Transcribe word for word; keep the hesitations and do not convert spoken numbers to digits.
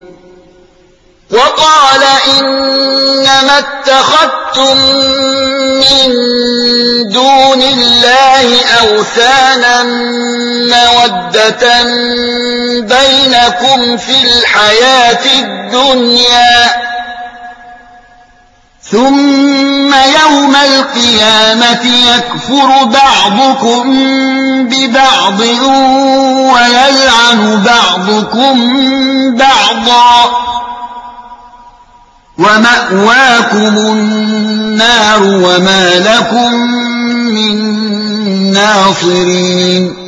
وقال إنما اتخذتم من دون الله أوثانا مودة بينكم في الحياة الدنيا ثم يوم القيامة يكفر بعضكم ببعض ويلعن بعضكم بعضا ومأواكم النار وما لكم من ناصرين.